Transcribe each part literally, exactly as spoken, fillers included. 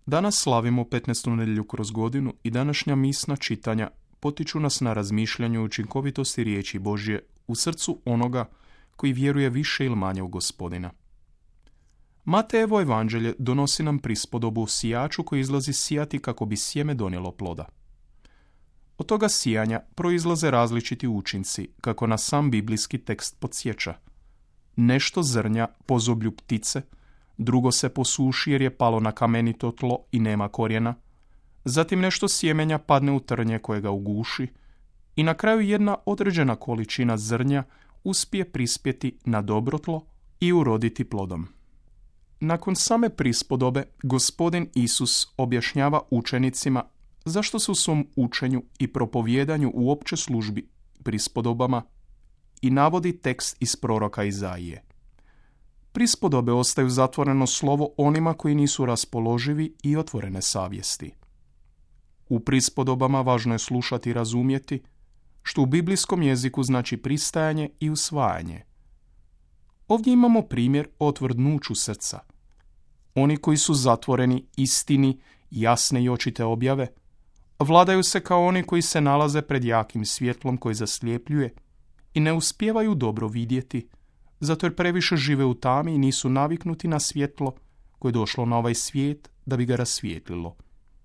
Danas slavimo petnaestu nedjelju kroz godinu i današnja misna čitanja potiču nas na razmišljanje o učinkovitosti riječi Božje u srcu onoga koji vjeruje više ili manje u Gospodina. Matejevo evanđelje donosi nam prispodobu o sijaču koji izlazi sijati kako bi sjeme donijelo ploda. Od toga sijanja proizlaze različiti učinci, kako nas sam biblijski tekst podsjeća. Nešto zrnja pozoblju ptice, drugo se posuši jer je palo na kamenito tlo i nema korijena, zatim nešto sjemenja padne u trnje koje ga uguši i na kraju jedna određena količina zrnja uspije prispjeti na dobro tlo i uroditi plodom. Nakon same prispodobe, Gospodin Isus objašnjava učenicima zašto se u svom učenju i propovijedanju u opće službi prispodobama i navodi tekst iz proroka Izaije. Prispodobe ostaju zatvoreno slovo onima koji nisu raspoloživi i otvorene savjesti. U prispodobama važno je slušati i razumjeti, što u biblijskom jeziku znači pristajanje i usvajanje. Ovdje imamo primjer o otvrdnuću srca. Oni koji su zatvoreni istini, jasne i očite objave, vladaju se kao oni koji se nalaze pred jakim svjetlom koji zaslijepljuje i ne uspijevaju dobro vidjeti, zato jer previše žive u tami i nisu naviknuti na svjetlo koje je došlo na ovaj svijet da bi ga rasvijetlilo.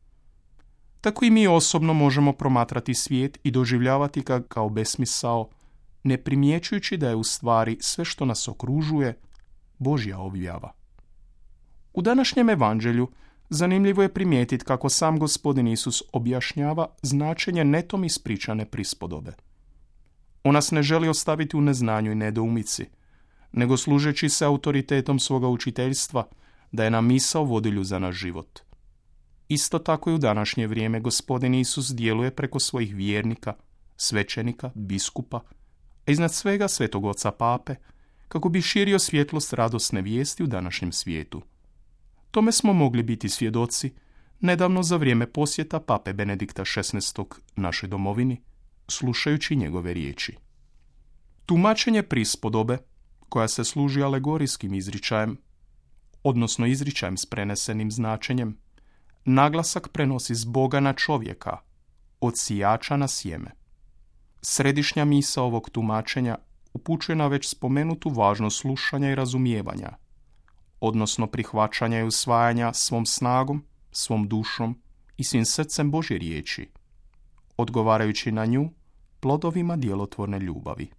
Tako i mi osobno možemo promatrati svijet i doživljavati ga kao besmisao, ne primjećujući da je u stvari sve što nas okružuje Božja objava. U današnjem evanđelju zanimljivo je primijetiti kako sam Gospodin Isus objašnjava značenje netom ispričane prispodobe. On nas ne želi ostaviti u neznanju i nedoumici, nego služeći se autoritetom svoga učiteljstva daje nam misao vodilju za naš život. Isto tako i u današnje vrijeme Gospodin Isus djeluje preko svojih vjernika, svećenika, biskupa, a iznad svega svetog oca pape, kako bi širio svjetlost radosne vijesti u današnjem svijetu. Tome smo mogli biti svjedoci nedavno za vrijeme posjeta pape Benedikta šesnaestog našoj domovini, slušajući njegove riječi. Tumačenje prispodobe, koja se služi alegorijskim izričajem, odnosno izričajem s prenesenim značenjem, naglasak prenosi s Boga na čovjeka, od sijača na sjeme. Središnja misao ovog tumačenja upućuje na već spomenutu važnost slušanja i razumijevanja, odnosno prihvaćanja i usvajanja svom snagom, svom dušom i svim srcem Božje riječi, odgovarajući na nju plodovima djelotvorne ljubavi.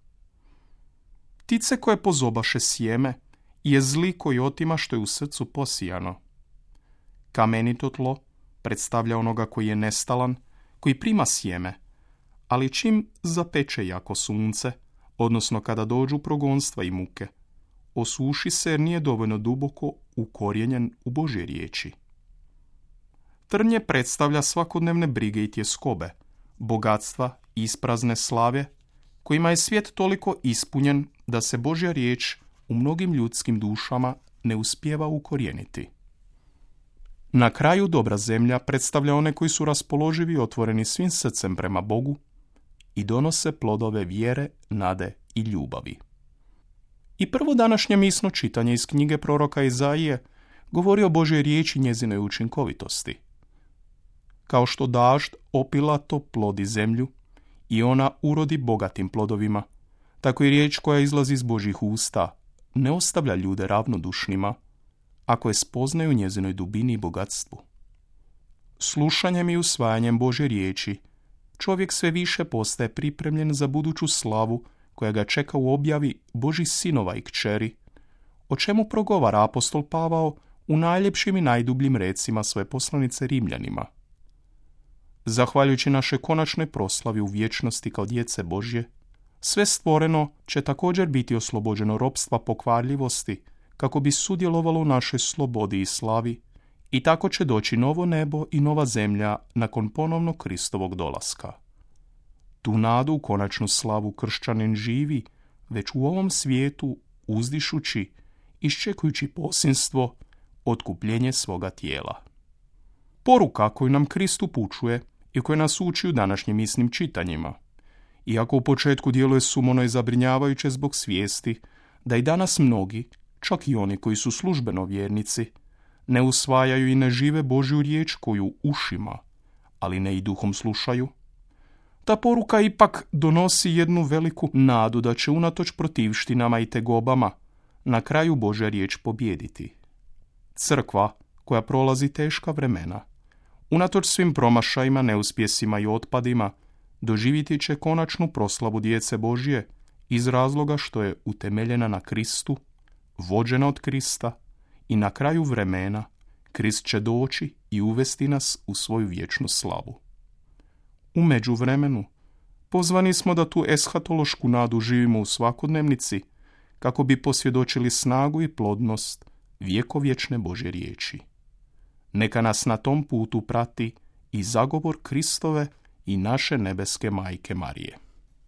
Ptice koje pozobaše sjeme je zli koji otima što je u srcu posijano. Kamenito tlo predstavlja onoga koji je nestalan, koji prima sjeme, ali čim zapeče jako sunce, odnosno kada dođu progonstva i muke, osuši se jer nije dovoljno duboko ukorijenjen u Božje riječi. Trnje predstavlja svakodnevne brige i tjeskobe, bogatstva i isprazne slave, kojima je svijet toliko ispunjen da se Božja riječ u mnogim ljudskim dušama ne uspijeva ukorijeniti. Na kraju dobra zemlja predstavlja one koji su raspoloživi i otvoreni svim srcem prema Bogu i donose plodove vjere, nade i ljubavi. I prvo današnje misno čitanje iz knjige proroka Izaije govori o Božjoj riječi i njezinoj učinkovitosti. Kao što dažd opilato plodi zemlju i ona urodi bogatim plodovima, tako i riječ koja izlazi iz Božjih usta ne ostavlja ljude ravnodušnima, ako je spoznaju njezinoj dubini i bogatstvu. Slušanjem i usvajanjem Božje riječi, čovjek sve više postaje pripremljen za buduću slavu koja ga čeka u objavi Božih sinova i kćeri, o čemu progovara apostol Pavao u najljepšim i najdubljim recima svoje poslanice Rimljanima. Zahvaljujući našoj konačnoj proslavi u vječnosti kao djece Božje, sve stvoreno će također biti oslobođeno ropstva pokvarljivosti, kako bi sudjelovalo u našoj slobodi i slavi, i tako će doći novo nebo i nova zemlja nakon ponovnog Kristovog dolaska. Tu nadu u konačnu slavu kršćanin živi već u ovom svijetu uzdišući, iščekujući posinstvo, otkupljenje svoga tijela. Poruka koju nam Krist upućuje i koja nas uči u današnjim misnim čitanjima, iako u početku djeluje sumono i zabrinjavajuće zbog svijesti da i danas mnogi, čak i oni koji su službeno vjernici, ne usvajaju i ne žive Božju riječ koju ušima, ali ne i duhom slušaju, ta poruka ipak donosi jednu veliku nadu da će unatoč protivštinama i tegobama na kraju Božja riječ pobijediti. Crkva, koja prolazi teška vremena, unatoč svim promašajima, neuspjesima i otpadima, doživjeti će konačnu proslavu djece Božje iz razloga što je utemeljena na Kristu, vođena od Krista i na kraju vremena Krist će doći i uvesti nas u svoju vječnu slavu. U međuvremenu pozvani smo da tu eshatološku nadu živimo u svakodnevnici kako bi posvjedočili snagu i plodnost vjekovječne Božje riječi. Neka nas na tom putu prati i zagovor Kristove i naše nebeske majke Marije.